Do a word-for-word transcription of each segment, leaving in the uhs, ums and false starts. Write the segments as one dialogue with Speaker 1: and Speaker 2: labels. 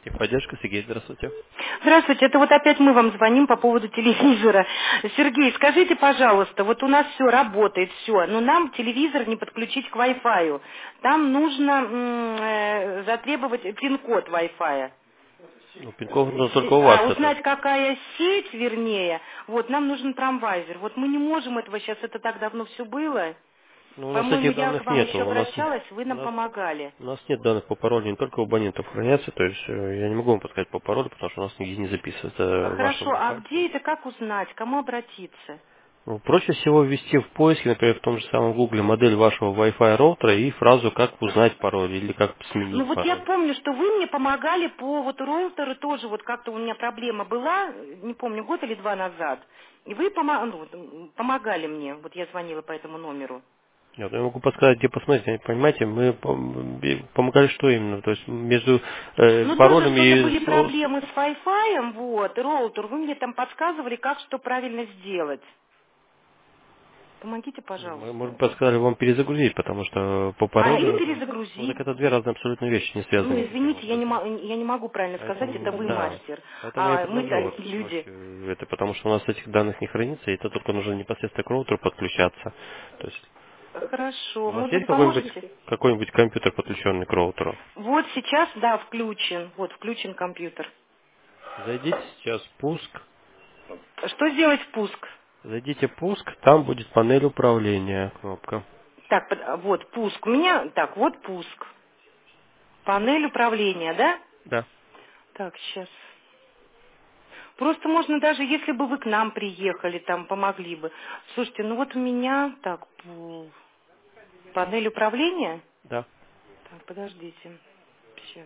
Speaker 1: Техподдержка, Сергей, здравствуйте.
Speaker 2: Здравствуйте, это вот опять мы вам звоним по поводу телевизора. Сергей, скажите, пожалуйста, вот у нас все работает, все, но нам телевизор не подключить к Wi-Fi. Там нужно м, э, затребовать пин-код Wi-Fi.
Speaker 1: Ну, пин-код нужно только
Speaker 2: Се-
Speaker 1: у вас
Speaker 2: А,
Speaker 1: это.
Speaker 2: узнать, какая сеть, вернее, вот, нам нужен трамвайзер. Вот мы не можем этого сейчас, это так давно все было.
Speaker 1: Ну, у нас
Speaker 2: По-моему,
Speaker 1: этих
Speaker 2: я к
Speaker 1: данных
Speaker 2: вам
Speaker 1: нету.
Speaker 2: еще
Speaker 1: У нас,
Speaker 2: обращалась, вы
Speaker 1: у
Speaker 2: нам
Speaker 1: нас,
Speaker 2: помогали.
Speaker 1: у нас нет данных по паролю, не только у абонентов хранятся, то есть э, я не могу вам подсказать по паролю, потому что у нас нигде не записывается
Speaker 2: А,
Speaker 1: в вашем
Speaker 2: Хорошо, а
Speaker 1: Wi-Fi.
Speaker 2: где это, как узнать, к кому обратиться?
Speaker 1: Ну, проще всего ввести в поиске, например, в том же самом Гугле модель вашего Wi-Fi роутера и фразу «как узнать пароль» или «как
Speaker 2: Ну
Speaker 1: сменить
Speaker 2: вот я
Speaker 1: пароль».
Speaker 2: помню, что вы мне помогали по вот роутеру тоже, вот как-то у меня проблема была, не помню, год или два назад. И вы помо- ну, вот, м, помогали мне, вот я звонила по этому номеру.
Speaker 1: Нет, я могу подсказать, где посмотреть. Понимаете, мы пом- бе- помогали что именно? То есть между э,
Speaker 2: Ну тоже
Speaker 1: паролями
Speaker 2: что-то
Speaker 1: и
Speaker 2: были
Speaker 1: со-
Speaker 2: проблемы с Wi-Fi, вот, роутер, вы мне там подсказывали, как что правильно сделать. Помогите,
Speaker 1: мы,
Speaker 2: пожалуйста.
Speaker 1: может, подсказали вам перезагрузить, потому что по
Speaker 2: А, или
Speaker 1: паролю это... Ну, так
Speaker 2: перезагрузить.
Speaker 1: это две разные абсолютно вещи, не
Speaker 2: Ну,
Speaker 1: связанные никаким
Speaker 2: извините, я не,
Speaker 1: образом.
Speaker 2: мо- я не могу правильно сказать, это
Speaker 1: Поэтому,
Speaker 2: вы
Speaker 1: да,
Speaker 2: мастер.
Speaker 1: поэтому я
Speaker 2: А
Speaker 1: предложил
Speaker 2: мы-то
Speaker 1: вот
Speaker 2: люди.
Speaker 1: э, это, потому что у нас этих данных не хранится, и это только нужно непосредственно к роутеру подключаться. То есть у
Speaker 2: Хорошо,
Speaker 1: вас
Speaker 2: может
Speaker 1: есть
Speaker 2: быть,
Speaker 1: какой-нибудь
Speaker 2: поможете?
Speaker 1: какой-нибудь компьютер, подключенный к роутеру?
Speaker 2: Вот сейчас, да, включен. Вот, включен компьютер.
Speaker 1: Зайдите сейчас в пуск,
Speaker 2: Что сделать впуск?
Speaker 1: зайдите в пуск, там будет панель управления, кнопка.
Speaker 2: Так, под- а, вот пуск. У меня, так, вот пуск. Панель управления, да?
Speaker 1: Да.
Speaker 2: Так, сейчас. Просто можно даже, если бы вы к нам приехали, там помогли бы. Слушайте, ну вот у меня, так, пу- панель управления.
Speaker 1: Да.
Speaker 2: Так, подождите. Сейчас.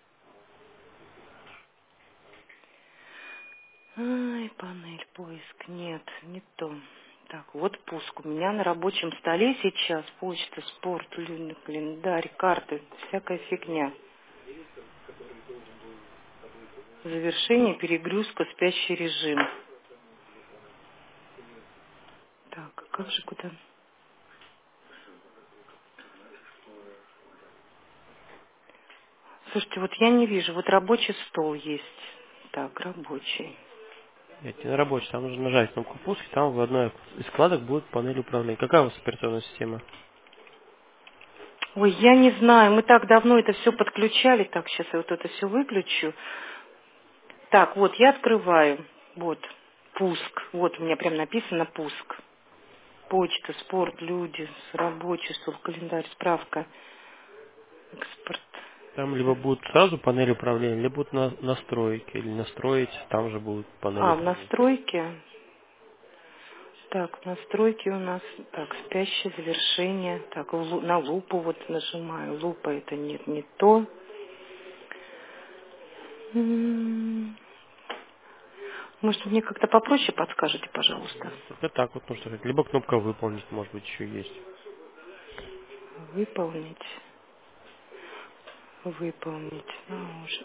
Speaker 2: Ай, панель, поиск. Нет, не то. Так, вот пуск. У меня на рабочем столе сейчас почта, спорт, лю- календарь, карты, всякая фигня. Завершение, перегрузка, спящий режим. Так, а как же куда? Слушайте, вот я не вижу. Вот рабочий стол есть. Так, рабочий.
Speaker 1: Нет, не на рабочий, там нужно нажать кнопку пуск, и там в одной из вкладок будет панель управления. Какая у вас операционная система?
Speaker 2: Ой, я не знаю. Мы так давно это все подключали. Так, сейчас я вот это все выключу. Так, вот я открываю. Вот. Пуск. Вот у меня прям написано пуск. Почта, спорт, люди, рабочий стол, календарь, справка, экспорт.
Speaker 1: Там либо будет сразу панель управления, либо будут на, настройки, или настроить, там же будет панель
Speaker 2: А, в
Speaker 1: управления.
Speaker 2: настройке. Так, в настройке у нас, так, спящее завершение. Так, в лу- на лупу вот нажимаю. Лупа это нет, не то. М, Может, мне как-то попроще подскажете, пожалуйста?
Speaker 1: Только так вот нужно сказать. Либо кнопка выполнить, может быть, еще есть.
Speaker 2: Выполнить. Выполнить. Ну, уж.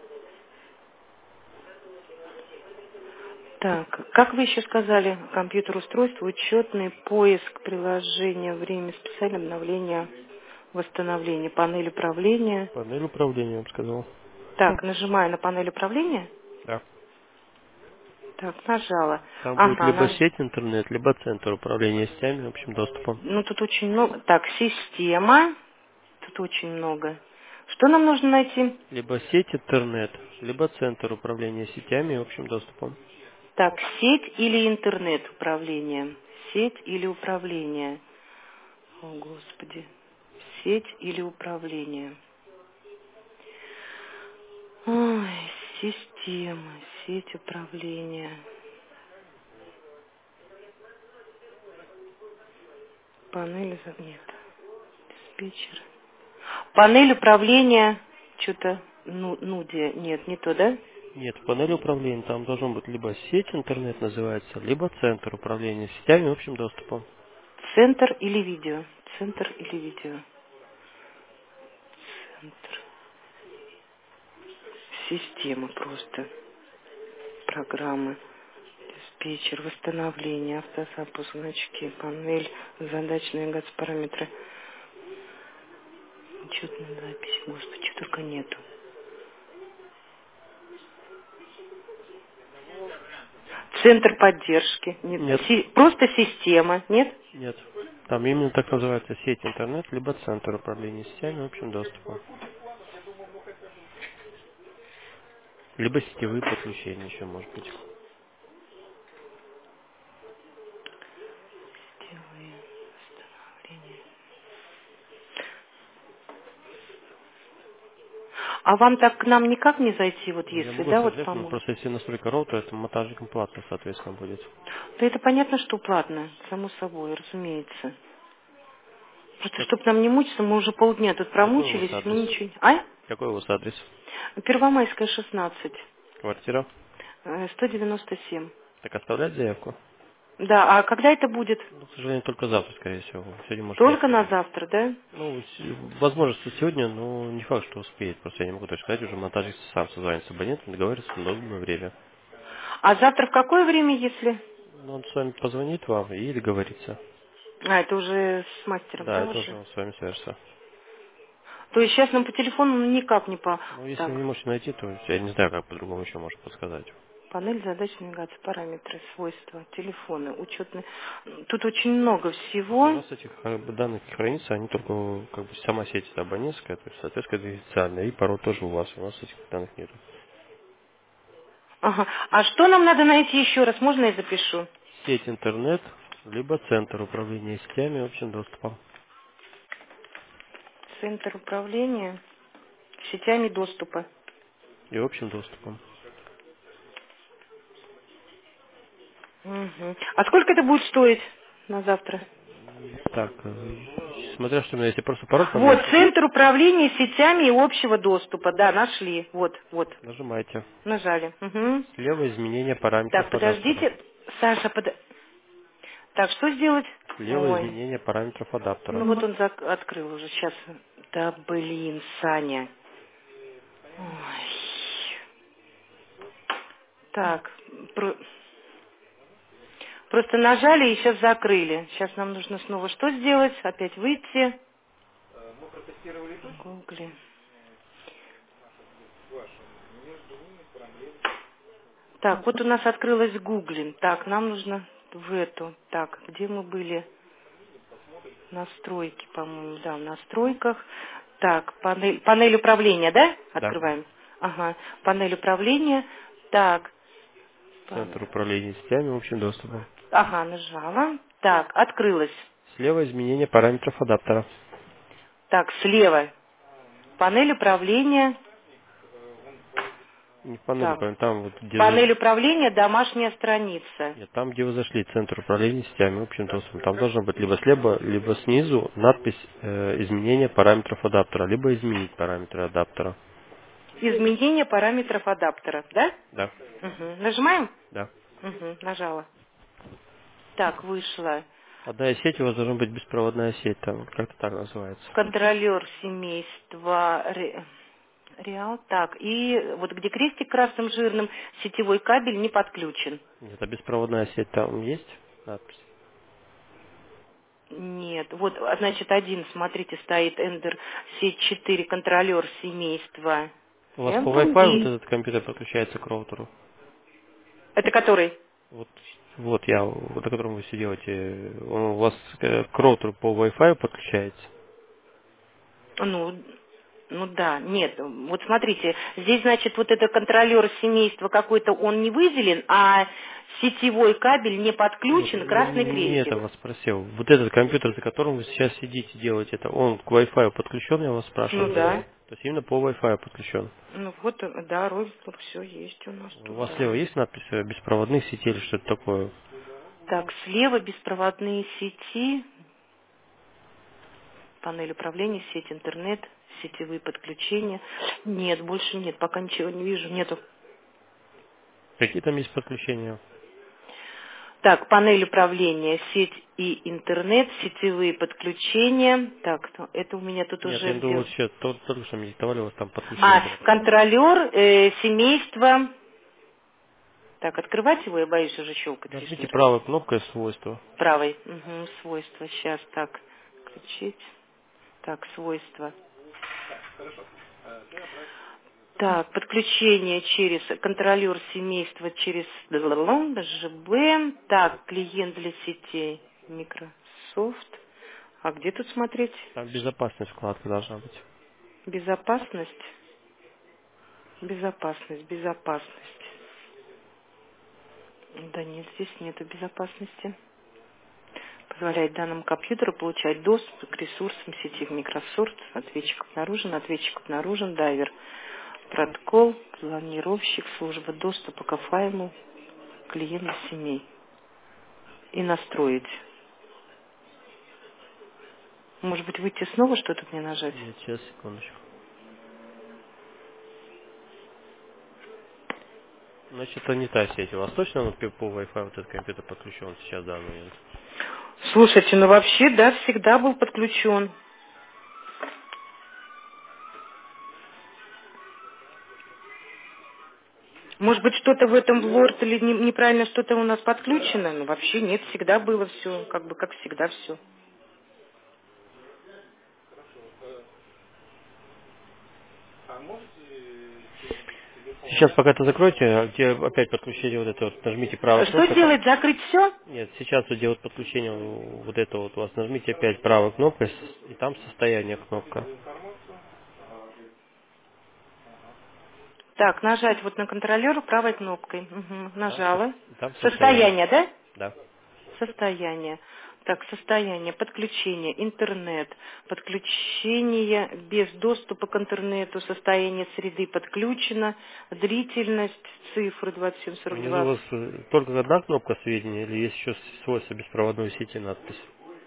Speaker 2: Так, как вы еще сказали, компьютер устройство, учетный поиск приложения, время специальное обновление, восстановление, панель управления.
Speaker 1: Панель управления, я вам сказал.
Speaker 2: Так, нажимаю на панель управления.
Speaker 1: Да.
Speaker 2: Так, нажала.
Speaker 1: Там будет
Speaker 2: Ага,
Speaker 1: либо
Speaker 2: наж...
Speaker 1: сеть интернет, либо центр управления сетями общим доступом.
Speaker 2: ну тут очень много. Так, система. Тут очень много. Что нам нужно найти?
Speaker 1: Либо сеть интернет, либо центр управления сетями общим доступом.
Speaker 2: Так, сеть или интернет управление? Сеть или управление? О, Господи. Сеть или управление? Ой, система, сеть управления, панель, за- нет, диспетчер. Панель управления, что-то, ну, нуди, нет, не то, да?
Speaker 1: Нет, в панели управления там должен быть либо сеть интернет называется, либо центр управления сетями общим доступом.
Speaker 2: Центр или видео? Центр или видео? Центр. Система просто. Программы. Диспетчер, восстановление, автозапуск, значки, панель, задачные газ-параметры. Учетная запись, господи, что только нету. Центр поддержки. Нет.
Speaker 1: Нет.
Speaker 2: Си- просто система. Нет?
Speaker 1: Нет. Там именно так называется сеть интернет, либо центр управления сетями общим доступом. Либо сетевые подключения еще может быть.
Speaker 2: Сетевые установления. А вам так к нам никак не зайти, вот
Speaker 1: Ну, я
Speaker 2: если,
Speaker 1: могу
Speaker 2: да, вот
Speaker 1: сказать, но
Speaker 2: помочь?
Speaker 1: просто если настройка роутера, это монтажником платно, соответственно, будет.
Speaker 2: Да это понятно, что платно, само собой, разумеется. Просто,
Speaker 1: Как-
Speaker 2: чтобы нам не мучиться, мы уже полдня тут
Speaker 1: какой у вас
Speaker 2: промучились, ну
Speaker 1: адрес?
Speaker 2: ничего. А?
Speaker 1: Какой у вас адрес?
Speaker 2: Первомайская, шестнадцать,
Speaker 1: Квартира?
Speaker 2: э, сто девяносто семь.
Speaker 1: Так оставлять заявку?
Speaker 2: Да, а когда это будет?
Speaker 1: Ну, к сожалению, только завтра, скорее всего. Сегодня может не
Speaker 2: Только на
Speaker 1: успеем.
Speaker 2: завтра, да?
Speaker 1: Ну, с- возможно, что сегодня, но не факт, что успеет. Просто я не могу точно сказать, уже монтажник сам созвонится с абонентом, договорится на удобное время.
Speaker 2: А завтра в какое время, если?
Speaker 1: Ну, он с вами позвонит вам и договорится.
Speaker 2: А, это уже с мастером,
Speaker 1: Да,
Speaker 2: да,
Speaker 1: это уже
Speaker 2: уже?
Speaker 1: он с вами свяжется.
Speaker 2: То есть сейчас нам по телефону ну, никак не по...
Speaker 1: Ну, если вы не
Speaker 2: Так,
Speaker 1: можете найти, то я не знаю, как по-другому еще можно подсказать.
Speaker 2: панель задач, навигация, параметры, свойства, телефоны, учетные. Тут очень много
Speaker 1: Просто у
Speaker 2: всего.
Speaker 1: нас этих э, данных не хранится, они только как бы сама сеть это абонентская, то есть, соответственно, это официальная, и пароль тоже у вас, у нас этих данных нет.
Speaker 2: Ага. А что нам надо найти еще раз? Можно я запишу?
Speaker 1: Сеть интернет, либо центр управления сетями общим доступом.
Speaker 2: Центр управления сетями доступа.
Speaker 1: И общим доступом.
Speaker 2: Мгм. А сколько это будет стоить на завтра?
Speaker 1: Так, э, смотря что у меня, если просто пароль
Speaker 2: Вот,
Speaker 1: поменять,
Speaker 2: Центр управления сетями и общего доступа. Да, нашли. Вот, вот.
Speaker 1: нажимайте.
Speaker 2: Нажали. Мгм.
Speaker 1: Слева изменение параметров
Speaker 2: Так,
Speaker 1: адаптера.
Speaker 2: подождите. Саша, под... Так, что сделать?
Speaker 1: Слева
Speaker 2: Ой.
Speaker 1: изменение параметров адаптера.
Speaker 2: Ну вот он зак- открыл уже сейчас. Да блин, Саня. Ой. Так, про- просто нажали и сейчас закрыли. Сейчас нам нужно снова что сделать? Опять выйти. Гугли. Так, вот у нас открылась Гуглин. Так, нам нужно в эту. Так, где мы были? Настройки, по-моему, да, в настройках. Так, панель, панель управления, да?
Speaker 1: Да.
Speaker 2: Открываем. Ага, панель управления. Так, пан-
Speaker 1: Центр управления сетями общим доступом.
Speaker 2: ага, нажала. Так, открылась.
Speaker 1: Слева изменение параметров адаптера.
Speaker 2: Так, слева. Панель управления.
Speaker 1: Не в панели,
Speaker 2: Так,
Speaker 1: управления, там вот где вы...
Speaker 2: панель управления, домашняя страница.
Speaker 1: Нет, там, где вы зашли, центр управления сетями общим доступом, там должно быть либо слева, либо снизу надпись э, изменение параметров адаптера, либо изменить параметры адаптера.
Speaker 2: Изменение параметров адаптера, да?
Speaker 1: Да,
Speaker 2: Угу. Нажимаем?
Speaker 1: да.
Speaker 2: Угу, нажала. Так, вышла.
Speaker 1: Одна сеть у вас должна быть беспроводная сеть, там как-то так называется.
Speaker 2: Контролер семейства Ре- Реал. Так, и вот где крестик красным жирным, сетевой кабель не подключен.
Speaker 1: Нет, а беспроводная сеть там есть надпись?
Speaker 2: Нет, вот, а, значит, один, смотрите, стоит Эндер сеть четыре, контролер семейства
Speaker 1: У вас по
Speaker 2: Apple.
Speaker 1: Wi-Fi вот
Speaker 2: И
Speaker 1: этот компьютер подключается к роутеру?
Speaker 2: это который?
Speaker 1: Вот, вот я, вот на котором вы все делаете, он у вас э, к роутеру по Wi-Fi подключается?
Speaker 2: Ну, ну да, нет, вот смотрите, здесь, значит, вот это контролер семейства какой-то, он не выделен, а сетевой кабель не
Speaker 1: Нет,
Speaker 2: подключен,
Speaker 1: не,
Speaker 2: красный
Speaker 1: не- не это
Speaker 2: крестик.
Speaker 1: вас спросил. Вот этот компьютер, за которым вы сейчас сидите, делаете это, он к Wi-Fi подключен, я вас
Speaker 2: Ну
Speaker 1: спрашиваю?
Speaker 2: да.
Speaker 1: То есть именно по Wi-Fi подключен.
Speaker 2: Ну вот, э, да, розетка, все есть у нас
Speaker 1: У
Speaker 2: тут,
Speaker 1: вас слева
Speaker 2: да.
Speaker 1: есть надпись э, беспроводных сетей или что-то такое?
Speaker 2: Так, слева беспроводные сети, панель управления, сеть интернет, сетевые подключения. Нет, больше нет, пока ничего не вижу, нету.
Speaker 1: Какие там есть подключения?
Speaker 2: Так, панель управления, сеть и интернет, сетевые подключения. Так, ну, это у меня тут
Speaker 1: Нет, я
Speaker 2: уже
Speaker 1: имею в виду,
Speaker 2: где...
Speaker 1: вот сейчас только, только что мне диктовали, у вас там подключение
Speaker 2: А,
Speaker 1: было.
Speaker 2: контролер, э, семейство. Так, открывать его, я боюсь уже щелкать
Speaker 1: Нажмите
Speaker 2: лишний раз.
Speaker 1: правой кнопкой свойства.
Speaker 2: Правой. Угу, свойства. Сейчас так. Включить. Так, свойства. Так, подключение через контролер семейства, через ЖБ. Так, клиент для сетей Microsoft. А где тут смотреть?
Speaker 1: Там безопасность вкладка должна быть.
Speaker 2: Безопасность. Безопасность, безопасность. Да нет, здесь нету безопасности. Позволяет данному компьютеру получать доступ к ресурсам сети Microsoft. Ответчик обнаружен, ответчик обнаружен, дайвер. Протокол, планировщик, служба доступа к файлу клиента семей. И настроить. Может быть, выйти снова что-то мне нажать?
Speaker 1: Нет, сейчас, секундочку. Значит, это не та сеть. У вас точно ну, по Wi-Fi вот этот компьютер подключен сейчас в данный момент?
Speaker 2: Слушайте, ну вообще, да, всегда был подключен. Может быть, что-то в этом в лорд или не- неправильно что-то у нас подключено? Ну, вообще нет, всегда было все, как бы как всегда все.
Speaker 1: Сейчас пока это закройте, а где опять подключение вот это вот, нажмите правую
Speaker 2: Что
Speaker 1: кнопку.
Speaker 2: делать? Закрыть все?
Speaker 1: Нет, сейчас вот где вот подключение вот это вот у вас, нажмите опять правой кнопкой, с- и там состояние кнопка.
Speaker 2: Так, нажать вот на контролер правой кнопкой. Угу,
Speaker 1: Там, со-
Speaker 2: нажала.
Speaker 1: и там состояние.
Speaker 2: Состояние, да?
Speaker 1: Да.
Speaker 2: Состояние. Так, состояние, подключение, интернет, подключение без доступа к интернету, состояние среды подключено, длительность, цифры двадцать семь сорок
Speaker 1: Внизу у
Speaker 2: два.
Speaker 1: вас э, только одна кнопка сведения или есть еще свойства беспроводной сети надпись?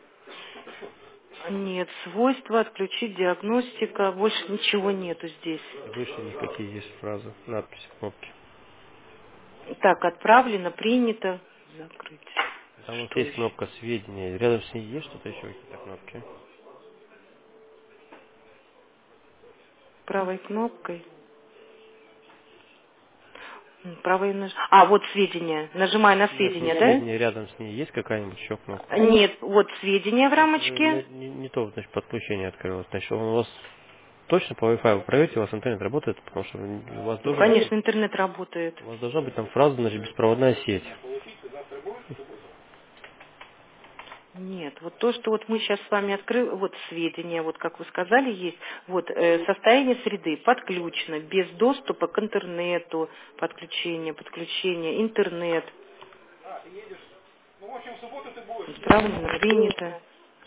Speaker 2: Нет, свойства, отключить, диагностика, больше ничего нету здесь.
Speaker 1: И выше никакие есть фразы, надписи, кнопки.
Speaker 2: Так, отправлено, принято, закрыть.
Speaker 1: Там вот
Speaker 2: Что
Speaker 1: есть
Speaker 2: еще?
Speaker 1: кнопка сведения. Рядом с ней есть что-то еще, какие-то кнопки?
Speaker 2: Правой кнопкой. М, Правой наж... А, вот сведения. Нажимаю на
Speaker 1: Нет, не
Speaker 2: сведения,
Speaker 1: сведения,
Speaker 2: да?
Speaker 1: рядом с ней есть какая-нибудь еще кнопка?
Speaker 2: Нет, вот сведения в
Speaker 1: Значит, вы
Speaker 2: рамочке.
Speaker 1: не, не- не то, значит, подключение открылось. Значит, он у вас точно по Wi-Fi вы проверите, у вас интернет работает, потому что у вас
Speaker 2: Ну,
Speaker 1: должен быть,
Speaker 2: конечно, интернет работает.
Speaker 1: у вас должна быть там фраза, значит, беспроводная сеть.
Speaker 2: Нет, вот то, что вот мы сейчас с вами открыли, вот сведения, вот как вы сказали, есть, вот э, состояние среды подключено, без доступа к интернету, подключение, подключение, интернет, исправлено, принято,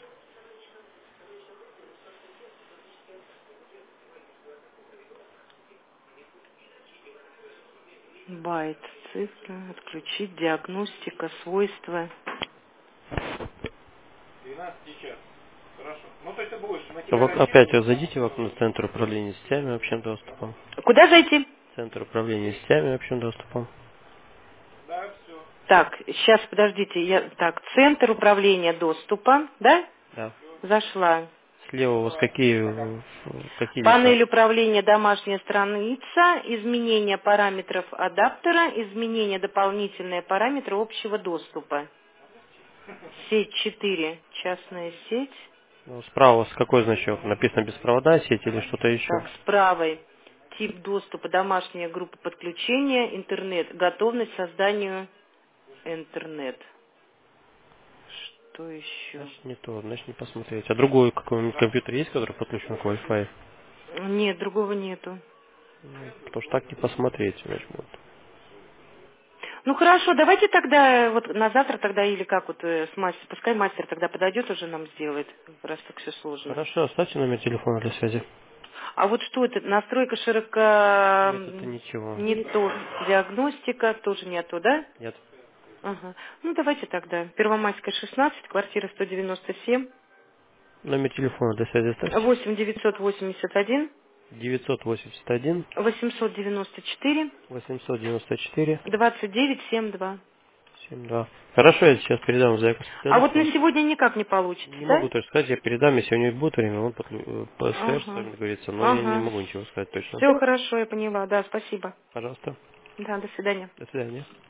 Speaker 2: байт, цифра, отключить, диагностика, свойства.
Speaker 1: Вот опять вот зайдите в окно Центр управления сетями общим доступом.
Speaker 2: Куда зайти?
Speaker 1: Центр управления сетями общим доступом.
Speaker 2: Так, сейчас, подождите, я, так, центр управления доступа, да?
Speaker 1: Да.
Speaker 2: Зашла.
Speaker 1: Слева у вас какие, э, какие листа?
Speaker 2: Панель управления домашняя страница, изменение параметров адаптера, изменение дополнительные параметры общего доступа. Сеть четыре, частная сеть.
Speaker 1: Ну, справа с какой значок? Написано беспроводная сеть или что-то еще?
Speaker 2: Так, с правой тип доступа, домашняя группа подключения, интернет, готовность к созданию интернет. Что еще?
Speaker 1: Значит, не то, значит, не посмотреть. А другой какой-нибудь компьютер есть, который подключен к Wi-Fi?
Speaker 2: Нет, другого нету.
Speaker 1: Ну, потому что так не посмотреть, значит, вот.
Speaker 2: Ну хорошо, давайте тогда вот на завтра тогда или как вот э, с мастером, пускай мастер тогда подойдет уже нам сделает, раз так все сложно.
Speaker 1: Хорошо, оставьте номер телефона для связи.
Speaker 2: А вот что это? Настройка широко...
Speaker 1: Нет, это ничего.
Speaker 2: Не то. Диагностика тоже не то, да?
Speaker 1: Нет.
Speaker 2: Ага. Ну, давайте тогда. Первомайская, шестнадцать, квартира сто девяносто семь,
Speaker 1: Номер телефона для связи оставьте.
Speaker 2: восемь девятьсот восемьдесят один,
Speaker 1: девятьсот восемьдесят один
Speaker 2: восемьсот девяносто четыре,
Speaker 1: восемьсот девяносто четыре
Speaker 2: двадцать девять семьдесят два.
Speaker 1: семь два. Хорошо, я сейчас передам заявку
Speaker 2: А вот на
Speaker 1: специалисту.
Speaker 2: сегодня никак не получится,
Speaker 1: Не могу
Speaker 2: да?
Speaker 1: точно сказать, я передам, если у него будет время, он подклю- э, посвяжется,
Speaker 2: Ага.
Speaker 1: как говорится, но я не
Speaker 2: Ага.
Speaker 1: могу ничего сказать точно.
Speaker 2: Все хорошо, я поняла. Да, спасибо.
Speaker 1: Пожалуйста.
Speaker 2: Да, до свидания.
Speaker 1: До свидания.